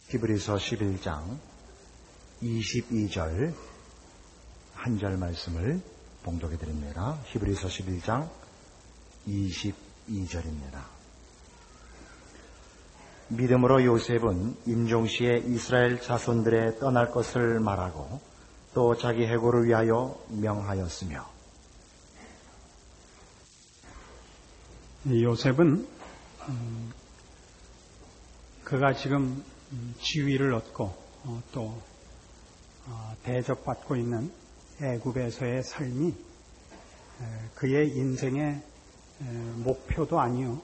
히브리서 11장 22절 한 절 말씀을 봉독해 드립니다. 히브리서 11장 22절입니다. 믿음으로 요셉은 임종시에 이스라엘 자손들의 떠날 것을 말하고 또 자기 해고를 위하여 명하였으며. 요셉은 그가 지금 지위를 얻고 또 대접받고 있는 애굽에서의 삶이 그의 인생의 목표도 아니요,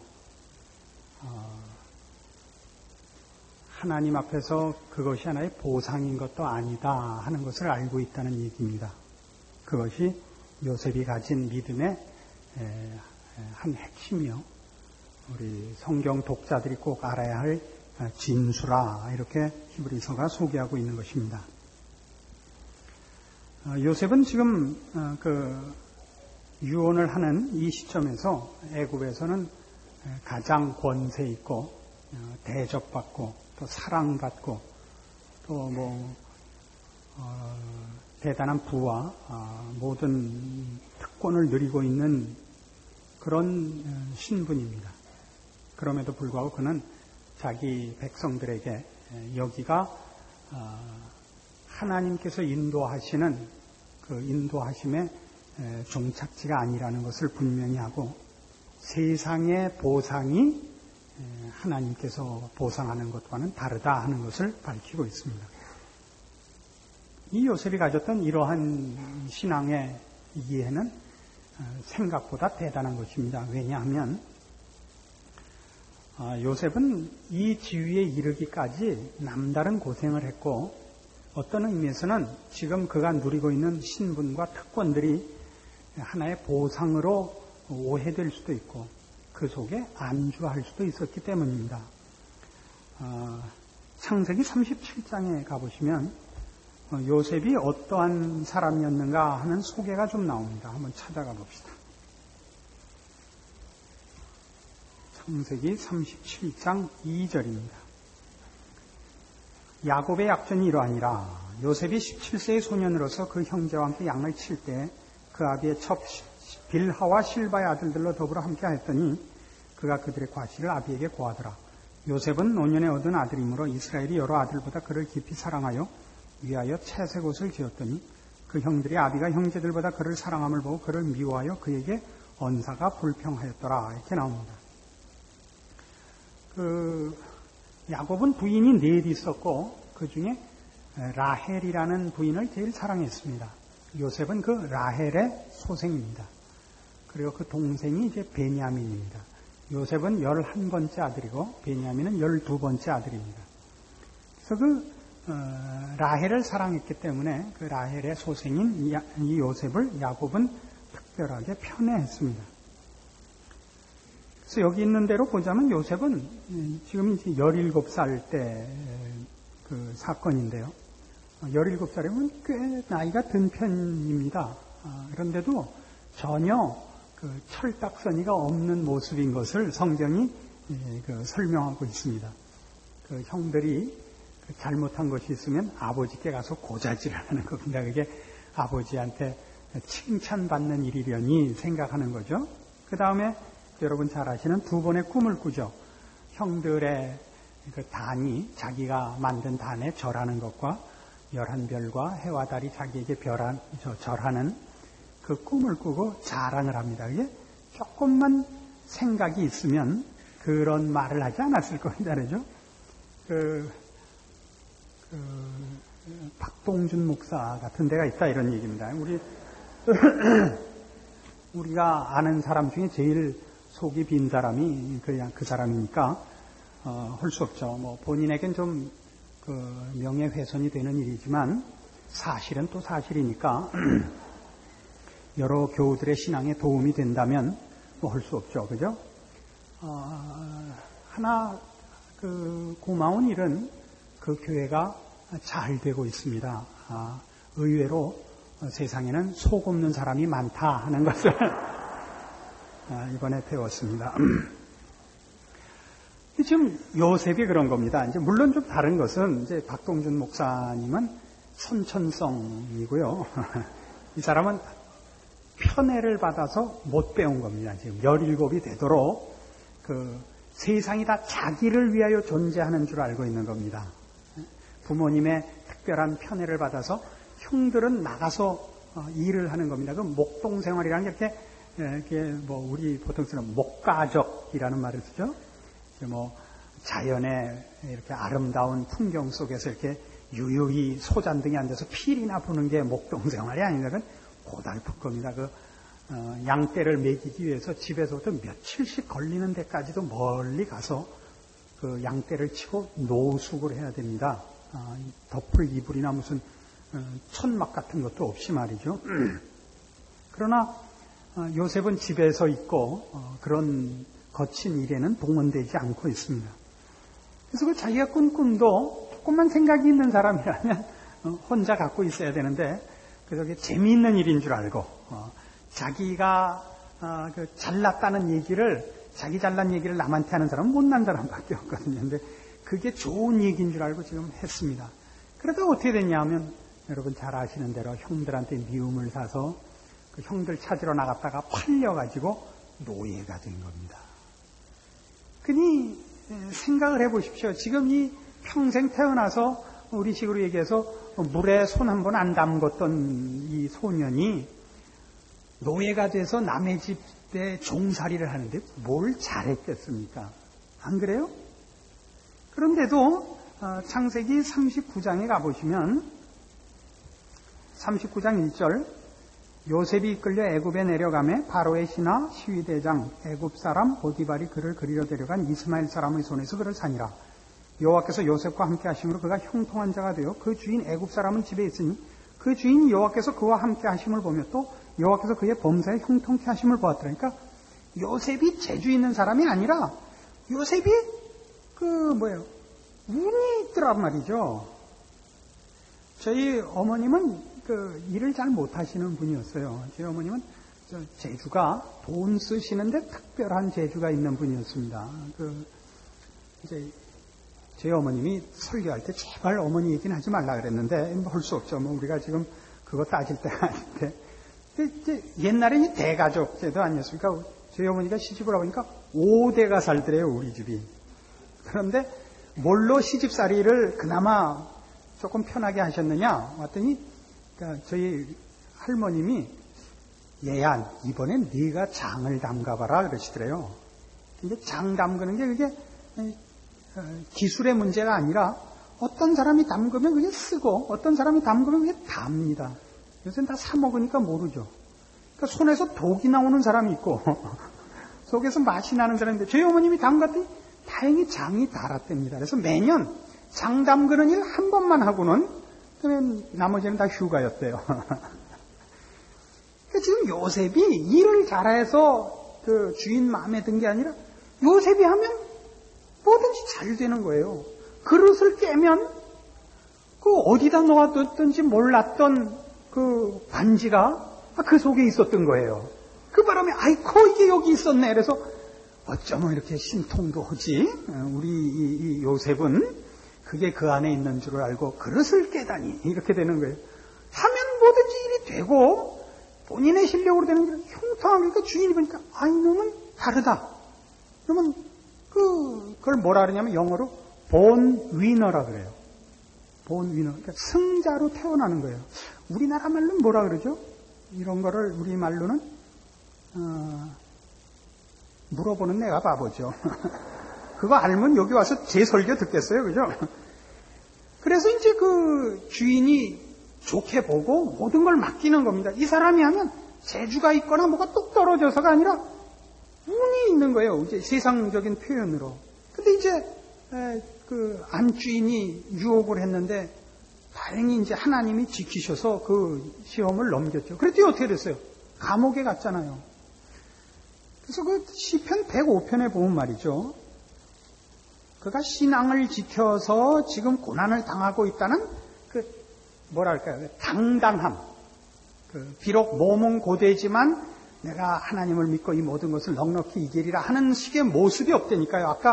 하나님 앞에서 그것이 하나의 보상인 것도 아니다 하는 것을 알고 있다는 얘기입니다. 그것이 요셉이 가진 믿음의 한 핵심이요, 우리 성경 독자들이 꼭 알아야 할 진수라, 이렇게 히브리서가 소개하고 있는 것입니다. 요셉은 지금 유언을 하는 이 시점에서 애굽에서는 가장 권세 있고 대접받고 또 사랑받고 또 대단한 부와 모든 특권을 누리고 있는 그런 신분입니다. 그럼에도 불구하고 그는 자기 백성들에게 여기가 하나님께서 인도하시는 그 인도하심의 종착지가 아니라는 것을 분명히 하고, 세상의 보상이 하나님께서 보상하는 것과는 다르다 하는 것을 밝히고 있습니다. 이 요셉이 가졌던 이러한 신앙의 이해는 생각보다 대단한 것입니다. 왜냐하면 요셉은 이 지위에 이르기까지 남다른 고생을 했고, 어떤 의미에서는 지금 그가 누리고 있는 신분과 특권들이 하나의 보상으로 오해될 수도 있고 그 속에 안주할 수도 있었기 때문입니다. 창세기 37장에 가보시면 요셉이 어떠한 사람이었는가 하는 소개가 좀 나옵니다. 한번 찾아가 봅시다. 창세기 37장 2절입니다. 야곱의 약전이 이러하니라. 요셉이 17세의 소년으로서 그 형제와 함께 양을 칠 때 그 아비의 첩 빌하와 실바의 아들들로 더불어 함께 하였더니 그가 그들의 과실을 아비에게 고하더라. 요셉은 노년에 얻은 아들이므로 이스라엘이 여러 아들보다 그를 깊이 사랑하여 위하여 채색 옷을 지었더니 그 형들이 아비가 형제들보다 그를 사랑함을 보고 그를 미워하여 그에게 언사가 불평하였더라. 이렇게 나옵니다. 야곱은 부인이 넷 있었고 그 중에 라헬이라는 부인을 제일 사랑했습니다. 요셉은 그 라헬의 소생입니다. 그리고 그 동생이 이제 베냐민입니다. 요셉은 11번째 아들이고 베냐민은 12번째 아들입니다. 그래서 라헬을 사랑했기 때문에 그 라헬의 소생인 이 요셉을 야곱은 특별하게 편애했습니다. 그래서 여기 있는 대로 보자면 요셉은 지금 이제 17살 때 그 사건인데요. 17살이면 꽤 나이가 든 편입니다. 그런데도 전혀 그 철딱서니가 없는 모습인 것을 성경이 설명하고 있습니다. 그 형들이 잘못한 것이 있으면 아버지께 가서 고자질을 하는 겁니다. 그게 아버지한테 칭찬받는 일이려니 생각하는 거죠. 그 다음에 여러분 잘 아시는 두 번의 꿈을 꾸죠. 형들의 그 단이 자기가 만든 단에 절하는 것과 11별과 해와 달이 자기에게 절하는 그 꿈을 꾸고 자랑을 합니다. 이게 조금만 생각이 있으면 그런 말을 하지 않았을 겁니다. 그죠? 박동준 목사 같은 데가 있다 이런 얘기입니다. 우리가 아는 사람 중에 제일 속이 빈 사람이 그냥 그 사람이니까 할 수 없죠. 본인에겐 좀 명예훼손이 되는 일이지만 사실은 또 사실이니까 여러 교우들의 신앙에 도움이 된다면 할 수 없죠. 그죠? 하나 고마운 일은 그 교회가 잘 되고 있습니다. 의외로 세상에는 속 없는 사람이 많다 하는 것을 이번에 배웠습니다. 지금 요셉이 그런 겁니다. 이제 물론 좀 다른 것은 이제 박동준 목사님은 선천성이고요. 이 사람은 편애를 받아서 못 배운 겁니다. 지금 17이 되도록 그 세상이 다 자기를 위하여 존재하는 줄 알고 있는 겁니다. 부모님의 특별한 편애를 받아서 형들은 나가서 일을 하는 겁니다. 그 목동 생활이라는 게 이렇게 뭐 우리 보통 쓰는 목가적이라는 말을 쓰죠. 뭐 자연의 이렇게 아름다운 풍경 속에서 이렇게 유유히 소잔등에 앉아서 필이나 부는 게 목동 생활이 아닙니다. 그건 고달플 겁니다. 그 양떼를 먹이기 위해서 집에서부터 며칠씩 걸리는 데까지도 멀리 가서 그 양떼를 치고 노숙을 해야 됩니다. 덮을 이불이나 무슨 천막 같은 것도 없이 말이죠. 그러나 요셉은 집에서 있고 그런 거친 일에는 동원되지 않고 있습니다. 그래서 그 자기가 꾼 꿈도 조금만 생각이 있는 사람이라면 혼자 갖고 있어야 되는데 그게 재미있는 일인 줄 알고 자기가 그 잘났다는 얘기를 자기 잘난 얘기를 남한테 하는 사람은 못난 사람밖에 없거든요. 근데 그게 좋은 얘기인 줄 알고 지금 했습니다. 그러다 어떻게 됐냐 하면 여러분 잘 아시는 대로 형들한테 미움을 사서 그 형들 찾으러 나갔다가 팔려가지고 노예가 된 겁니다. 그니 생각을 해보십시오. 지금 이 평생 태어나서 우리식으로 얘기해서 물에 손 한 번 안 담궜던 이 소년이 노예가 돼서 남의 집에 종살이를 하는데 뭘 잘했겠습니까? 안 그래요? 그런데도 창세기 39장에 가보시면 39장 1절 요셉이 이끌려 애굽에 내려가매 바로의 신하 시위대장 애굽 사람 보디발이 그를 그리러 데려간 이스마엘 사람의 손에서 그를 산이라. 여호와께서 요셉과 함께 하심으로 그가 형통한 자가 되어 그 주인 애굽 사람은 집에 있으니 그 주인 여호와께서 그와 함께 하심을 보며 또 여호와께서 그의 범사에 형통케 하심을 보았더라. 그러니까 요셉이 재주 있는 사람이 아니라 요셉이 운이 있더란 말이죠. 저희 어머님은 일을 잘 못하시는 분이었어요. 저희 어머님은 재주가 돈 쓰시는데 특별한 재주가 있는 분이었습니다. 이제 제 어머님이 설교할 때 제발 어머니 얘기는 하지 말라 그랬는데 할 수 없죠. 뭐 우리가 지금 그거 따질 때가 아닌데. 근데 옛날에 대가족 제도 아니었습니까? 저희 어머니가 시집을 와보니까 5대가 살더래요, 우리 집이. 그런데 뭘로 시집살이를 그나마 조금 편하게 하셨느냐? 왔더니 저희 할머님이 얘야 이번엔 네가 장을 담가봐라 그러시더래요. 근데 장 담그는 게 그게 기술의 문제가 아니라 어떤 사람이 담그면 그게 쓰고 어떤 사람이 담그면 그게 답니다. 요새는 다 사 먹으니까 모르죠. 그러니까 손에서 독이 나오는 사람이 있고 속에서 맛이 나는 사람인데 저희 어머님이 담갔더니 다행히 장이 달았답니다. 그래서 매년 장 담그는 일 한 번만 하고는 그러면 나머지는 다 휴가였대요. 그러니까 지금 요셉이 일을 잘해서 그 주인 마음에 든 게 아니라 요셉이 하면 뭐든지 잘 되는 거예요. 그릇을 깨면 그 어디다 놓아뒀던지 몰랐던 그 반지가 그 속에 있었던 거예요. 그 바람에 아이고 이게 여기 있었네. 그래서 어쩌면 이렇게 신통도 하지. 우리 이 요셉은 그게 그 안에 있는 줄을 알고 그릇을 깨다니 이렇게 되는 거예요. 하면 뭐든지 일이 되고 본인의 실력으로 되는 게 형통하니까 주인이 보니까 이놈은 다르다. 그러면 그걸 뭐라 그러냐면 영어로 본 위너라 그래요. 본 위너. 그러니까 승자로 태어나는 거예요. 우리나라 말로는 뭐라 그러죠? 이런 거를 우리 말로는 물어보는 내가 바보죠. 그거 알면 여기 와서 제 설교 듣겠어요, 그죠? 그래서 이제 그 주인이 좋게 보고 모든 걸 맡기는 겁니다. 이 사람이 하면 재주가 있거나 뭐가 뚝 떨어져서가 아니라 운이 있는 거예요. 이제 세상적인 표현으로. 근데 이제 그 안주인이 유혹을 했는데 다행히 이제 하나님이 지키셔서 그 시험을 넘겼죠. 그랬더니 어떻게 됐어요? 감옥에 갔잖아요. 그래서 그 시편 105편에 보면 말이죠. 그가 신앙을 지켜서 지금 고난을 당하고 있다는 그 뭐랄까요? 당당함. 비록 몸은 고되지만 내가 하나님을 믿고 이 모든 것을 넉넉히 이기리라 하는 식의 모습이 없다니까요. 아까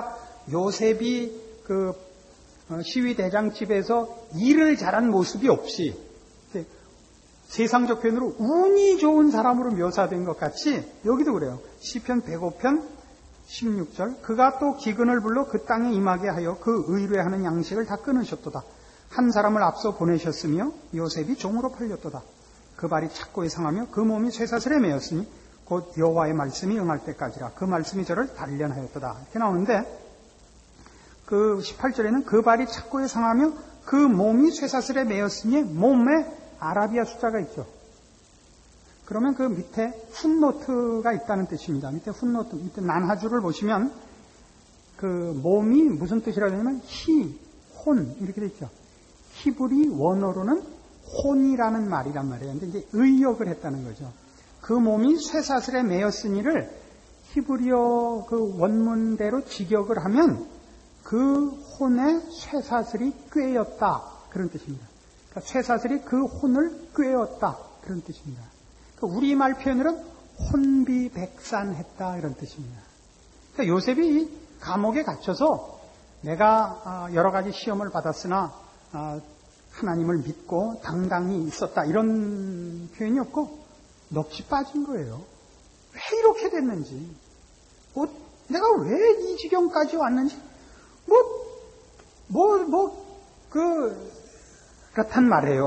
요셉이 그 시위대장 집에서 일을 잘한 모습이 없이 세상적 표현으로 운이 좋은 사람으로 묘사된 것 같이 여기도 그래요. 시편 105편 16절 그가 또 기근을 불러 그 땅에 임하게 하여 그 의뢰하는 양식을 다 끊으셨도다. 한 사람을 앞서 보내셨으며 요셉이 종으로 팔렸도다. 그 발이 착고에 상하며 그 몸이 쇠사슬에 매였으니 곧 여호와의 말씀이 응할 때까지라. 그 말씀이 저를 단련하였도다. 이렇게 나오는데 그 18절에는 그 발이 착고에 상하며 그 몸이 쇠사슬에 매였으니 몸에 아라비아 숫자가 있죠. 그러면 그 밑에 풋노트가 있다는 뜻입니다. 밑에 풋노트, 밑에 난하주를 보시면 그 몸이 무슨 뜻이라고 하냐면 혼 이렇게 돼 있죠. 히브리 원어로는 혼이라는 말이란 말이에요. 근데 이제 의역을 했다는 거죠. 그 몸이 쇠사슬에 매였으니를 히브리어 그 원문대로 직역을 하면 그 혼에 쇠사슬이 꿰었다 그런 뜻입니다. 그러니까 쇠사슬이 그 혼을 꿰었다 그런 뜻입니다. 그러니까 우리말 표현으로는 혼비백산했다 이런 뜻입니다. 그러니까 요셉이 감옥에 갇혀서 내가 여러 가지 시험을 받았으나 하나님을 믿고 당당히 있었다 이런 표현이 없고 넋이 빠진 거예요. 왜 이렇게 됐는지, 내가 왜 이 지경까지 왔는지, 그렇단 말이에요.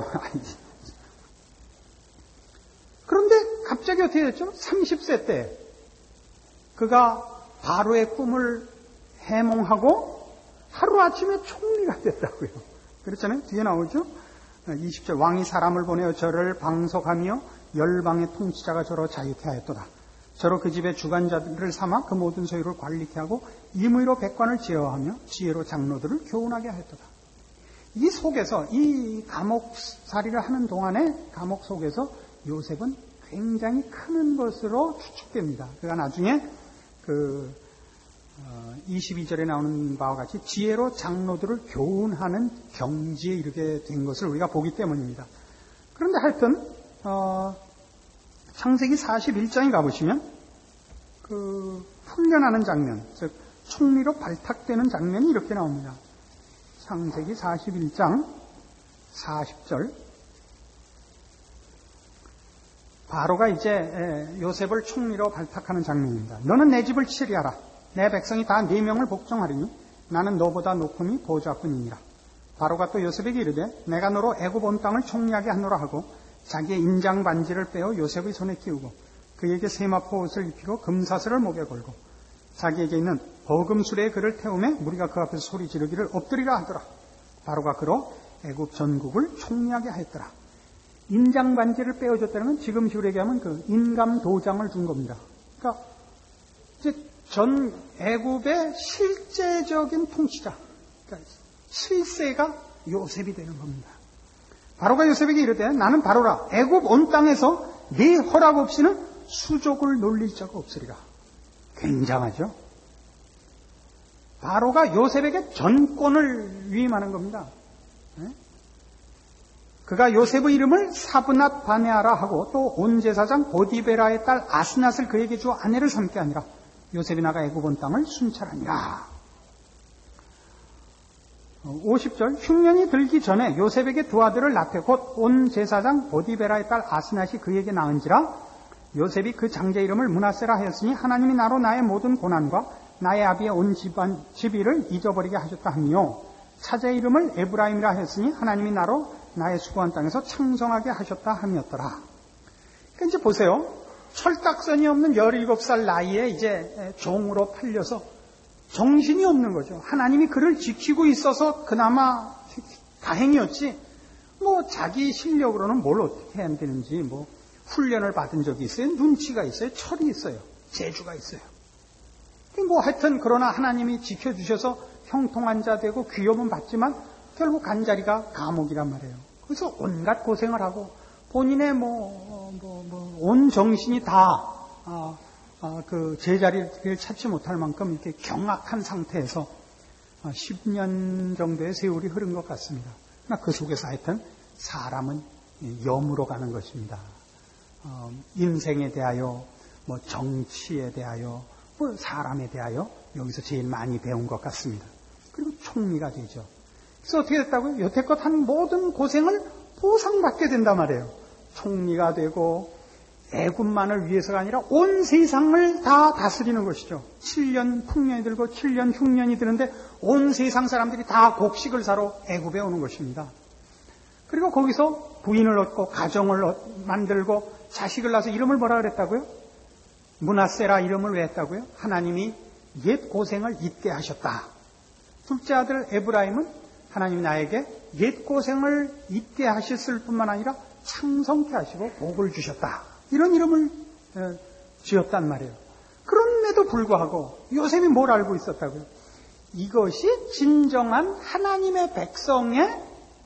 그런데 갑자기 어떻게 됐죠? 30세 때 그가 바로의 꿈을 해몽하고 하루아침에 총리가 됐다고요. 그렇잖아요. 뒤에 나오죠. 20절 왕이 사람을 보내어 저를 방속하며 열방의 통치자가 저로 자유케 하였도다. 저로 그 집의 주관자들을 삼아 그 모든 소유를 관리케 하고 임의로 백관을 제어하며 지혜로 장로들을 교훈하게 하였도다. 이 속에서 이 감옥살이를 하는 동안에 감옥 속에서 요셉은 굉장히 큰 것으로 추측됩니다. 그가 나중에 22절에 나오는 바와 같이 지혜로 장로들을 교훈하는 경지에 이르게 된 것을 우리가 보기 때문입니다. 그런데 하여튼 창세기 41장에 가보시면 그 훈련하는 장면, 즉 총리로 발탁되는 장면이 이렇게 나옵니다. 창세기 41장 40절 바로가 이제 요셉을 총리로 발탁하는 장면입니다. 너는 내 집을 치리하라. 내 백성이 다 네 명을 복종하리니 나는 너보다 높음이 보좌뿐이니라. 바로가 또 요셉에게 이르되 내가 너로 애굽 온 땅을 총리하게 하노라 하고 자기의 인장 반지를 빼어 요셉의 손에 끼우고 그에게 세마포 옷을 입히고 금사슬을 목에 걸고 자기에게 있는 버금수레에 그를 태우매 무리가 그 앞에서 소리 지르기를 엎드리라 하더라. 바로가 그로 애굽 전국을 총리하게 하였더라. 인장 반지를 빼어줬다는 건 지금 식으로 얘기하면 그 인감 도장을 준 겁니다. 그러니까 이제 전 애굽의 실제적인 통치자, 그러니까 실세가 요셉이 되는 겁니다. 바로가 요셉에게 이르되 나는 바로라. 애굽 온 땅에서 네 허락 없이는 수족을 놀릴 자가 없으리라. 굉장하죠? 바로가 요셉에게 전권을 위임하는 겁니다. 그가 요셉의 이름을 사브낫 바네아라 하고 또 온 제사장 보디베라의 딸 아스낫을 그에게 주어 아내를 삼게 하니라. 요셉이 나가 애굽 온 땅을 순찰하니라. 50절 흉년이 들기 전에 요셉에게 두 아들을 낳되 곧 온 제사장 보디베라의 딸 아스낫이 그에게 낳은지라. 요셉이 그 장자 이름을 므낫세라 하였으니 하나님이 나로 나의 모든 고난과 나의 아비의 온 집이를 잊어버리게 하셨다 하며 차자의 이름을 에브라임이라 하였으니 하나님이 나로 나의 수고한 땅에서 창성하게 하셨다 함이었더라. 그러니까 이제 보세요. 철딱선이 없는 17살 나이에 이제 종으로 팔려서 정신이 없는 거죠. 하나님이 그를 지키고 있어서 그나마 다행이었지. 자기 실력으로는 뭘 어떻게 해야 되는지 훈련을 받은 적이 있어요. 눈치가 있어요. 철이 있어요. 재주가 있어요. 하여튼 그러나 하나님이 지켜주셔서 형통한 자 되고 귀염은 받지만 결국 간자리가 감옥이란 말이에요. 그래서 온갖 고생을 하고 본인의 온 정신이 다 그 제자리를 찾지 못할 만큼 이렇게 경악한 상태에서 10년 정도의 세월이 흐른 것 같습니다. 그러나 그 속에서 하여튼 사람은 염으로 가는 것입니다. 인생에 대하여, 정치에 대하여, 사람에 대하여 여기서 제일 많이 배운 것 같습니다. 그리고 총리가 되죠. 그래서 어떻게 됐다고요? 여태껏 한 모든 고생을 보상받게 된단 말이에요. 총리가 되고 애굽만을 위해서가 아니라 온 세상을 다 다스리는 것이죠. 7년 풍년이 들고 7년 흉년이 드는데 온 세상 사람들이 다 곡식을 사러 애굽에 오는 것입니다. 그리고 거기서 부인을 얻고 가정을 만들고 자식을 낳아서 이름을 뭐라 그랬다고요? 므낫세라 이름을 왜 했다고요? 하나님이 옛 고생을 잊게 하셨다. 둘째 아들 에브라임은 하나님이 나에게 옛 고생을 잊게 하셨을 뿐만 아니라 창성케 하시고 복을 주셨다. 이런 이름을 지었단 말이에요. 그럼에도 불구하고 요셉이 뭘 알고 있었다고요? 이것이 진정한 하나님의 백성의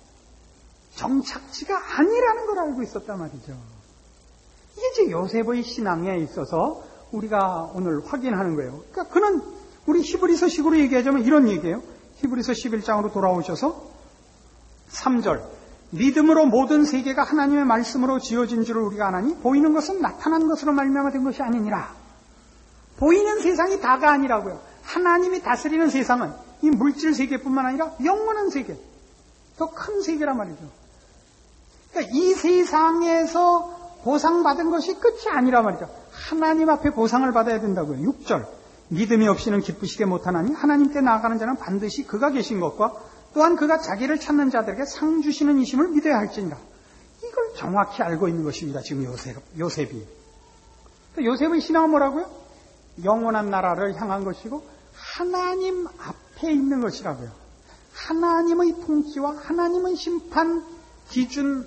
정착지가 아니라는 걸 알고 있었단 말이죠. 이게 이제 요셉의 신앙에 있어서 우리가 오늘 확인하는 거예요. 그러니까 그는 우리 히브리서식으로 얘기하자면 이런 얘기예요. 히브리서 11장으로 돌아오셔서 3절 믿음으로 모든 세계가 하나님의 말씀으로 지어진 줄을 우리가 아나니 보이는 것은 나타난 것으로 말미암아 된 것이 아니니라. 보이는 세상이 다가 아니라고요. 하나님이 다스리는 세상은 이 물질 세계뿐만 아니라 영원한 세계, 더 큰 세계란 말이죠. 그러니까 이 세상에서 보상받은 것이 끝이 아니란 말이죠. 하나님 앞에 보상을 받아야 된다고요. 6절 믿음이 없이는 기쁘시게 못하나니 하나님께 나아가는 자는 반드시 그가 계신 것과 또한 그가 자기를 찾는 자들에게 상 주시는 이심을 믿어야 할지니라. 이걸 정확히 알고 있는 것입니다. 지금 요셉이. 그러니까 요셉의 신앙은 뭐라고요? 영원한 나라를 향한 것이고 하나님 앞에 있는 것이라고요. 하나님의 통치와 하나님의 심판 기준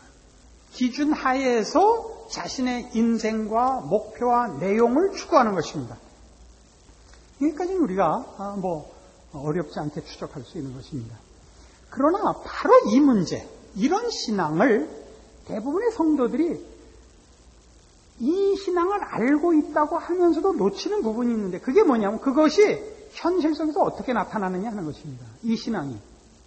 하에서 자신의 인생과 목표와 내용을 추구하는 것입니다. 여기까지는 우리가 어렵지 않게 추적할 수 있는 것입니다. 그러나 바로 이 문제, 이런 신앙을 대부분의 성도들이 이 신앙을 알고 있다고 하면서도 놓치는 부분이 있는데 그게 뭐냐면 그것이 현실 속에서 어떻게 나타나느냐 하는 것입니다. 이 신앙이.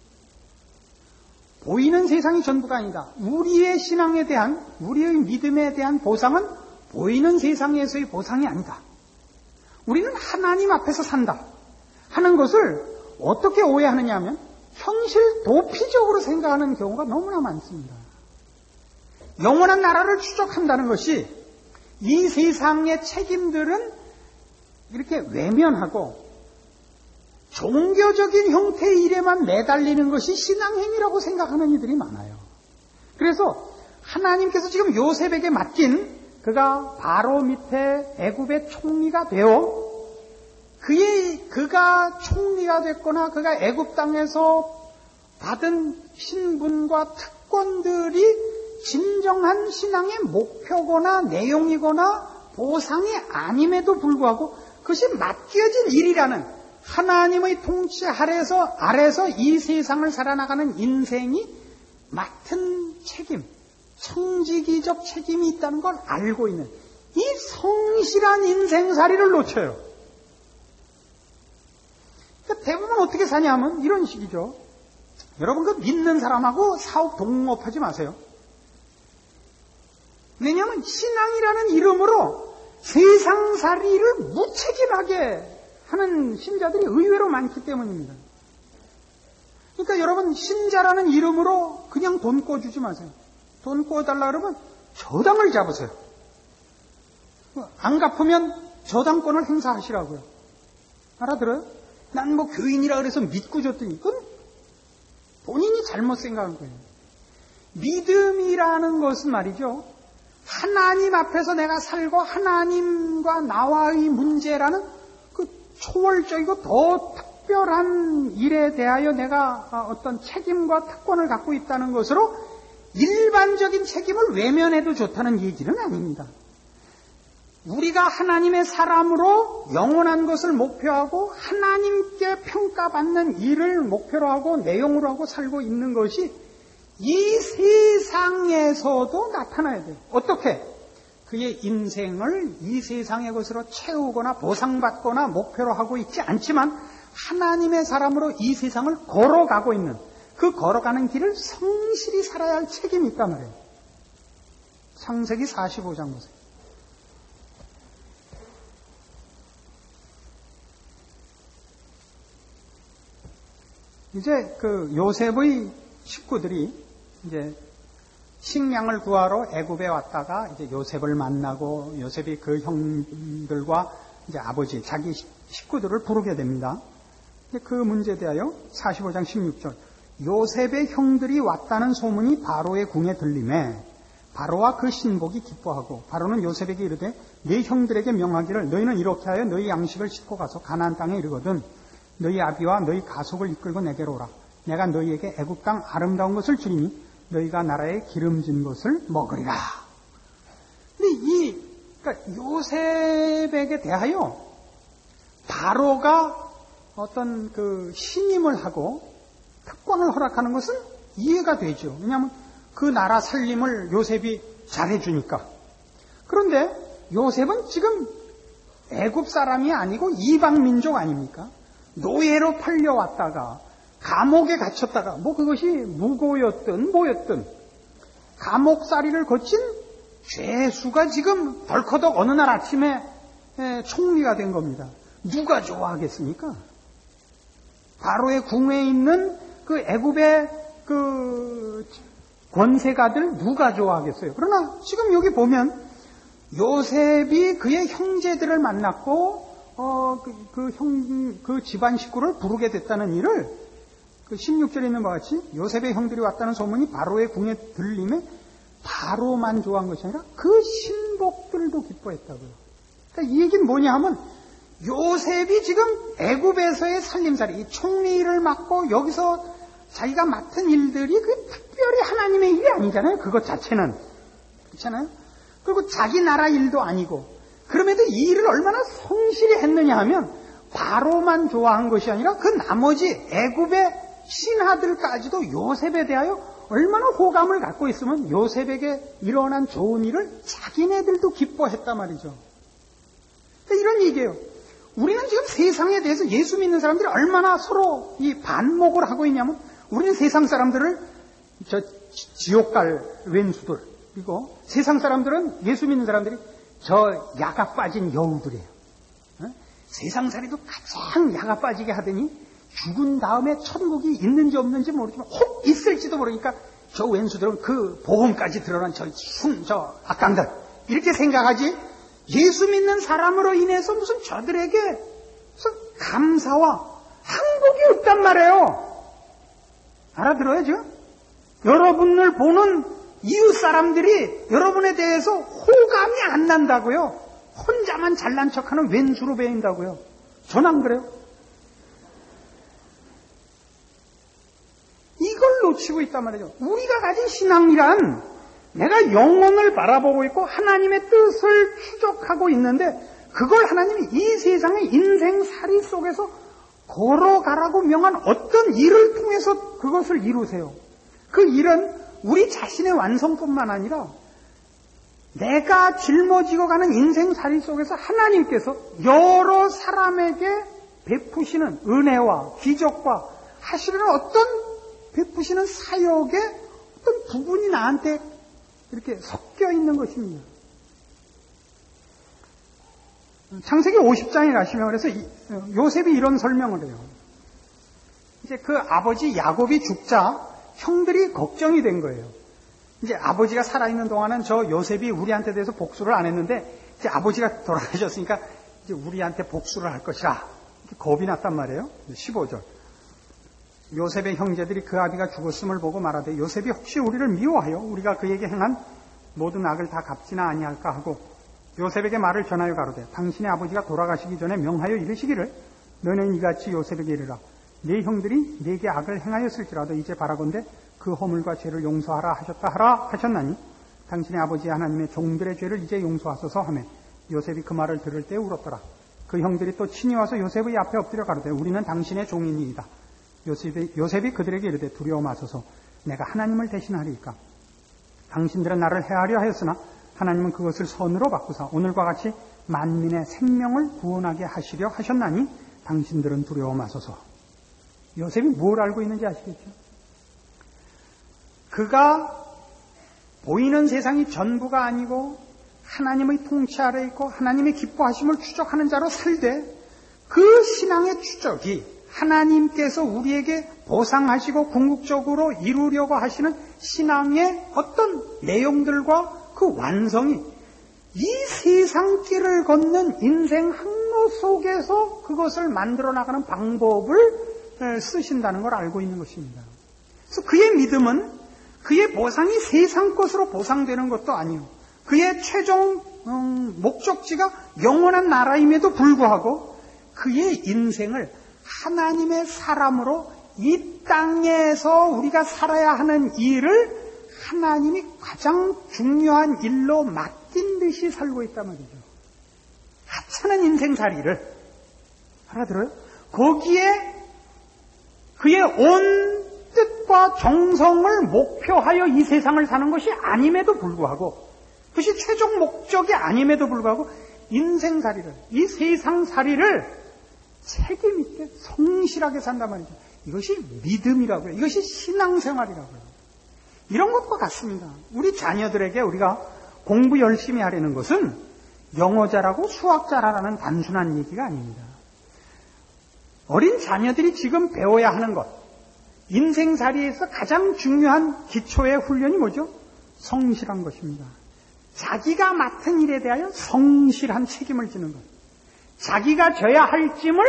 보이는 세상이 전부가 아니다. 우리의 신앙에 대한, 우리의 믿음에 대한 보상은 보이는 세상에서의 보상이 아니다. 우리는 하나님 앞에서 산다 하는 것을 어떻게 오해하느냐 하면 현실 도피적으로 생각하는 경우가 너무나 많습니다. 영원한 나라를 추적한다는 것이 이 세상의 책임들은 이렇게 외면하고 종교적인 형태의 일에만 매달리는 것이 신앙행위라고 생각하는 이들이 많아요. 그래서 하나님께서 지금 요셉에게 맡긴 그가 바로 밑에 애굽의 총리가 되어 그가 총리가 됐거나 그가 애굽 땅에서 받은 신분과 특권들이 진정한 신앙의 목표거나 내용이거나 보상이 아님에도 불구하고 그것이 맡겨진 일이라는 하나님의 통치 아래서 이 세상을 살아나가는 인생이 맡은 책임, 청지기적 책임이 있다는 걸 알고 있는 이 성실한 인생살이를 놓쳐요. 그러니까 대부분 어떻게 사냐면 이런 식이죠. 여러분 그 믿는 사람하고 사업 동업하지 마세요. 왜냐하면 신앙이라는 이름으로 세상살이를 무책임하게 하는 신자들이 의외로 많기 때문입니다. 그러니까 여러분 신자라는 이름으로 그냥 돈 꿔주지 마세요. 돈 꿔달라 그러면 저당을 잡으세요. 안 갚으면 저당권을 행사하시라고요. 알아들어요? 난 뭐 교인이라 그래서 믿고 줬더니 그건 본인이 잘못 생각한 거예요. 믿음이라는 것은 말이죠. 하나님 앞에서 내가 살고 하나님과 나와의 문제라는 그 초월적이고 더 특별한 일에 대하여 내가 어떤 책임과 특권을 갖고 있다는 것으로 일반적인 책임을 외면해도 좋다는 얘기는 아닙니다. 우리가 하나님의 사람으로 영원한 것을 목표하고 하나님께 평가받는 일을 목표로 하고 내용으로 하고 살고 있는 것이 이 세상에서도 나타나야 돼요. 어떻게? 그의 인생을 이 세상의 것으로 채우거나 보상받거나 목표로 하고 있지 않지만 하나님의 사람으로 이 세상을 걸어가고 있는 그 걸어가는 길을 성실히 살아야 할 책임이 있단 말이에요. 창세기 45장 보세요. 이제 그 요셉의 식구들이 이제 식량을 구하러 애굽에 왔다가 이제 요셉을 만나고 요셉이 그 형들과 이제 아버지, 자기 식구들을 부르게 됩니다. 그 문제에 대하여 45장 16절. 요셉의 형들이 왔다는 소문이 바로의 궁에 들림에 바로와 그 신복이 기뻐하고 바로는 요셉에게 이르되 네 형들에게 명하기를 너희는 이렇게 하여 너희 양식을 싣고 가서 가나안 땅에 이르거든 너희 아비와 너희 가속을 이끌고 내게로 오라. 내가 너희에게 애굽 땅 아름다운 것을 주리니 너희가 나라에 기름진 것을 먹으리라. 근데 그러니까 요셉에게 대하여 바로가 어떤 그 신임을 하고 특권을 허락하는 것은 이해가 되죠. 왜냐하면 그 나라 살림을 요셉이 잘해주니까. 그런데 요셉은 지금 애굽 사람이 아니고 이방 민족 아닙니까? 노예로 팔려왔다가 감옥에 갇혔다가 뭐 그것이 무고였든 뭐였든 감옥살이를 거친 죄수가 지금 덜커덕 어느 날 아침에 총리가 된 겁니다. 누가 좋아하겠습니까? 바로의 궁에 있는 그 애굽의 그 권세가들 누가 좋아하겠어요? 그러나 지금 여기 보면 요셉이 그의 형제들을 만났고 그 집안 식구를 부르게 됐다는 일을 그 16절에 있는 바와 같이 요셉의 형들이 왔다는 소문이 바로의 궁에 들림에 바로만 좋아한 것이 아니라 그 신복들도 기뻐했다고요. 그러니까 이 얘기는 뭐냐 하면 요셉이 지금 애굽에서의 살림살이, 이 총리를 맡고 여기서 자기가 맡은 일들이 그 특별히 하나님의 일이 아니잖아요. 그것 자체는. 그렇잖아요. 그리고 자기 나라 일도 아니고 그럼에도 이 일을 얼마나 성실히 했느냐 하면 바로만 좋아한 것이 아니라 그 나머지 애굽의 신하들까지도 요셉에 대하여 얼마나 호감을 갖고 있으면 요셉에게 일어난 좋은 일을 자기네들도 기뻐했단 말이죠. 이런 얘기예요. 우리는 지금 세상에 대해서 예수 믿는 사람들이 얼마나 서로 이 반목을 하고 있냐면 우리는 세상 사람들을 지옥 갈 왼수들, 그리고 세상 사람들은 예수 믿는 사람들이 저 야가 빠진 여우들이에요. 세상살이도 가장 야가 빠지게 하더니 죽은 다음에 천국이 있는지 없는지 모르지만 혹 있을지도 모르니까 저 왼수들은 그 보험까지 들어간 저 악당들 이렇게 생각하지 예수 믿는 사람으로 인해서 무슨 저들에게 무슨 감사와 항복이 없단 말이에요. 알아들어야죠? 여러분을 보는 이웃 사람들이 여러분에 대해서 호감이 안 난다고요. 혼자만 잘난 척하는 왼수로 배인다고요. 전 안 그래요? 이걸 놓치고 있단 말이죠. 우리가 가진 신앙이란 내가 영혼을 바라보고 있고 하나님의 뜻을 추적하고 있는데 그걸 하나님이 이 세상의 인생살이 속에서 걸어가라고 명한 어떤 일을 통해서 그것을 이루세요. 그 일은 우리 자신의 완성뿐만 아니라 내가 짊어지고 가는 인생살이 속에서 하나님께서 여러 사람에게 베푸시는 은혜와 기적과 하시는 어떤 베푸시는 사역의 어떤 부분이 나한테 이렇게 섞여 있는 것입니다. 창세기 50장에 가시면 그래서 요셉이 이런 설명을 해요. 이제 그 아버지 야곱이 죽자 형들이 걱정이 된 거예요. 이제 아버지가 살아있는 동안은 저 요셉이 우리한테 대해서 복수를 안 했는데 이제 아버지가 돌아가셨으니까 이제 우리한테 복수를 할 것이라 겁이 났단 말이에요. 15절. 요셉의 형제들이 그 아비가 죽었음을 보고 말하되 요셉이 혹시 우리를 미워하여 우리가 그에게 행한 모든 악을 다 갚지나 아니할까 하고 요셉에게 말을 전하여 가로되 당신의 아버지가 돌아가시기 전에 명하여 이르시기를 너는 이같이 요셉에게 이르라 네 형들이 네게 악을 행하였을지라도 이제 바라건대 그 허물과 죄를 용서하라 하셨다 하라 하셨나니 당신의 아버지 하나님의 종들의 죄를 이제 용서하소서 하매 요셉이 그 말을 들을 때 울었더라. 그 형들이 또 친히 와서 요셉의 앞에 엎드려 가로되 우리는 당신의 종이니이다. 요셉이 그들에게 이르되 두려워 마소서 내가 하나님을 대신하리이까. 당신들은 나를 해하려 하였으나 하나님은 그것을 선으로 바꾸사 오늘과 같이 만민의 생명을 구원하게 하시려 하셨나니 당신들은 두려워 마소서. 요셉이 뭘 알고 있는지 아시겠죠? 그가 보이는 세상이 전부가 아니고 하나님의 통치 아래 있고 하나님의 기뻐하심을 추적하는 자로 살되 그 신앙의 추적이 하나님께서 우리에게 보상하시고 궁극적으로 이루려고 하시는 신앙의 어떤 내용들과 그 완성이 이 세상 길을 걷는 인생 항로 속에서 그것을 만들어 나가는 방법을 쓰신다는 걸 알고 있는 것입니다. 그래서 그의 믿음은 그의 보상이 세상 것으로 보상되는 것도 아니요, 그의 최종 목적지가 영원한 나라임에도 불구하고 그의 인생을 하나님의 사람으로 이 땅에서 우리가 살아야 하는 일을 하나님이 가장 중요한 일로 맡긴 듯이 살고 있단 말이죠. 하찮은 인생살이를, 알아들어요? 거기에 그의 온 뜻과 정성을 목표하여 이 세상을 사는 것이 아님에도 불구하고, 그것이 최종 목적이 아님에도 불구하고 인생살이를, 이 세상살이를 책임 있게 성실하게 산단 말이죠. 이것이 믿음이라고요. 이것이 신앙생활이라고요. 이런 것과 같습니다. 우리 자녀들에게 우리가 공부 열심히 하려는 것은 영어 잘하고 수학 잘하라는 단순한 얘기가 아닙니다. 어린 자녀들이 지금 배워야 하는 것, 인생살이에서 가장 중요한 기초의 훈련이 뭐죠? 성실한 것입니다. 자기가 맡은 일에 대하여 성실한 책임을 지는 것, 자기가 져야 할 짐을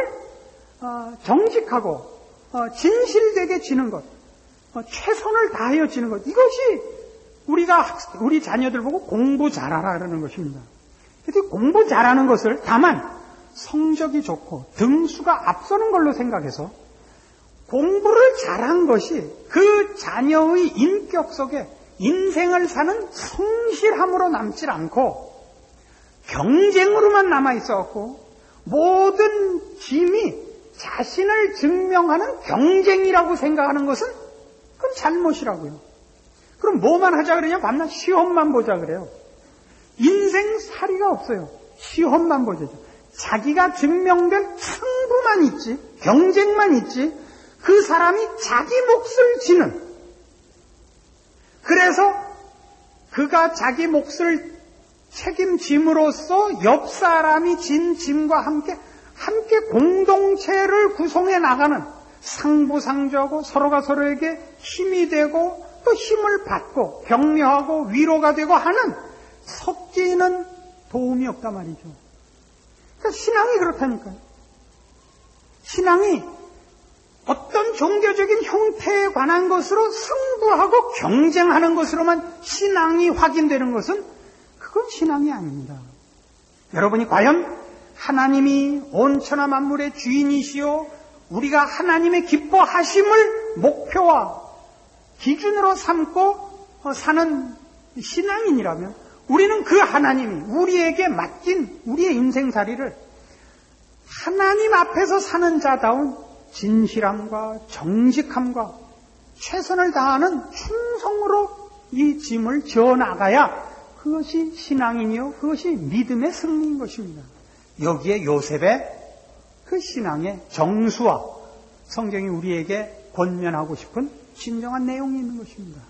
정직하고 진실되게 지는 것, 최선을 다하여 지는 것, 이것이 우리 자녀들 보고 공부 잘하라 그러는 것입니다. 그런데 공부 잘하는 것을 다만 성적이 좋고 등수가 앞서는 걸로 생각해서 공부를 잘한 것이 그 자녀의 인격 속에 인생을 사는 성실함으로 남질 않고 경쟁으로만 남아있어갖고 모든 짐이 자신을 증명하는 경쟁이라고 생각하는 것은 그건 잘못이라고요. 그럼 뭐만 하자 그러냐? 밤낮 시험만 보자 그래요. 인생살이가 없어요. 시험만 보자죠. 자기가 증명된 승부만 있지, 경쟁만 있지, 그 사람이 자기 몫을 지는, 그래서 그가 자기 몫을 책임짐으로써 옆 사람이 진 짐과 함께 공동체를 구성해 나가는, 상부상조하고 서로가 서로에게 힘이 되고 또 힘을 받고 격려하고 위로가 되고 하는, 섞이는 도움이 없단 말이죠. 그러니까 신앙이 그렇다니까요. 신앙이 어떤 종교적인 형태에 관한 것으로 승부하고 경쟁하는 것으로만 신앙이 확인되는 것은 그건 신앙이 아닙니다. 여러분이 과연 하나님이 온천하 만물의 주인이시오, 우리가 하나님의 기뻐하심을 목표와 기준으로 삼고 사는 신앙인이라면 우리는 그 하나님이 우리에게 맡긴 우리의 인생살이를 하나님 앞에서 사는 자다운 진실함과 정직함과 최선을 다하는 충성으로 이 짐을 지어나가야 그것이 신앙이며 그것이 믿음의 승리인 것입니다. 여기에 요셉의 그 신앙의 정수와 성경이 우리에게 권면하고 싶은 진정한 내용이 있는 것입니다.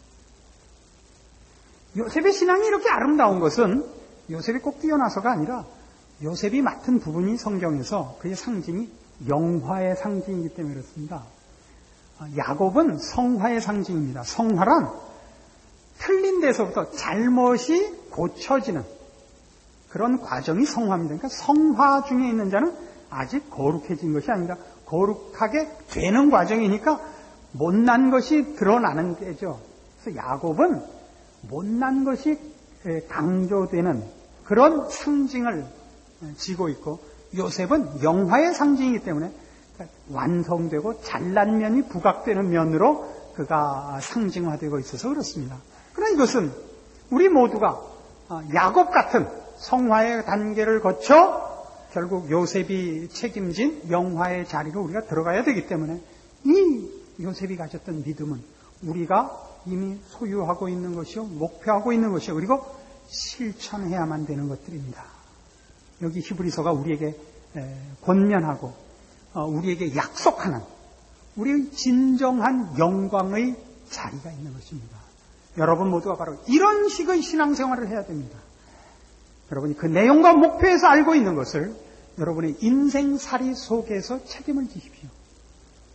요셉의 신앙이 이렇게 아름다운 것은 요셉이 꼭 뛰어나서가 아니라 요셉이 맡은 부분이 성경에서 그의 상징이 영화의 상징이기 때문에 그렇습니다. 야곱은 성화의 상징입니다. 성화란 틀린 데서부터 잘못이 고쳐지는 그런 과정이 성화입니다. 그러니까 성화 중에 있는 자는 아직 거룩해진 것이 아니라 거룩하게 되는 과정이니까 못난 것이 드러나는 게죠. 그래서 야곱은 못난 것이 강조되는 그런 상징을 지고 있고, 요셉은 영화의 상징이기 때문에 완성되고 잘난 면이 부각되는 면으로 그가 상징화되고 있어서 그렇습니다. 그러나 이것은 우리 모두가 야곱 같은 성화의 단계를 거쳐 결국 요셉이 책임진 영화의 자리로 우리가 들어가야 되기 때문에 이 요셉이 가졌던 믿음은 우리가 이미 소유하고 있는 것이요, 목표하고 있는 것이요, 그리고 실천해야만 되는 것들입니다. 여기 히브리서가 우리에게 권면하고 우리에게 약속하는 우리의 진정한 영광의 자리가 있는 것입니다. 여러분 모두가 바로 이런 식의 신앙생활을 해야 됩니다. 여러분이 그 내용과 목표에서 알고 있는 것을 여러분의 인생살이 속에서 책임을 지십시오.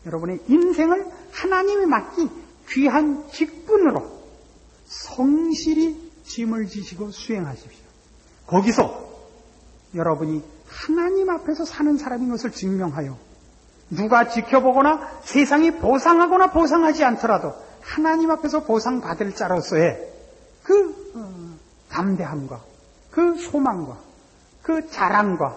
여러분의 인생을 하나님이 맡기 귀한 직분으로 성실히 짐을 지시고 수행하십시오. 거기서 여러분이 하나님 앞에서 사는 사람인 것을 증명하여 누가 지켜보거나 세상이 보상하거나 보상하지 않더라도 하나님 앞에서 보상받을 자로서의 그 담대함과 그 소망과 그 자랑과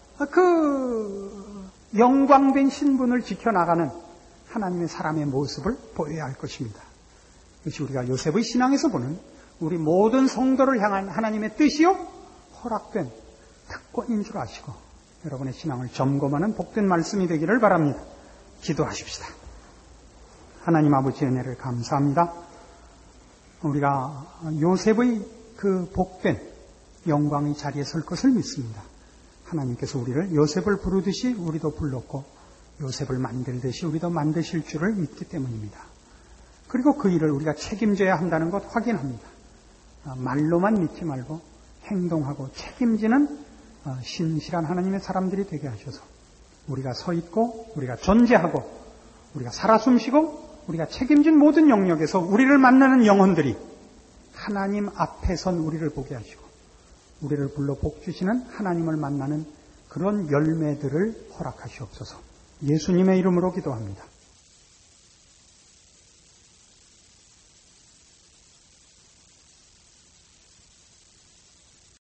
그 영광된 신분을 지켜나가는 하나님의 사람의 모습을 보여야 할 것입니다. 이것이 우리가 요셉의 신앙에서 보는 우리 모든 성도를 향한 하나님의 뜻이요 허락된 특권인 줄 아시고 여러분의 신앙을 점검하는 복된 말씀이 되기를 바랍니다. 기도하십시다. 하나님 아버지의 은혜를 감사합니다. 우리가 요셉의 그 복된 영광의 자리에 설 것을 믿습니다. 하나님께서 우리를 요셉을 부르듯이 우리도 불렀고 요셉을 만들듯이 우리도 만드실 줄을 믿기 때문입니다. 그리고 그 일을 우리가 책임져야 한다는 것 확인합니다. 말로만 믿지 말고 행동하고 책임지는 신실한 하나님의 사람들이 되게 하셔서 우리가 서 있고 우리가 존재하고 우리가 살아 숨쉬고 우리가 책임진 모든 영역에서 우리를 만나는 영혼들이 하나님 앞에 선 우리를 보게 하시고 우리를 불러 복주시는 하나님을 만나는 그런 열매들을 허락하시옵소서. 예수님의 이름으로 기도합니다.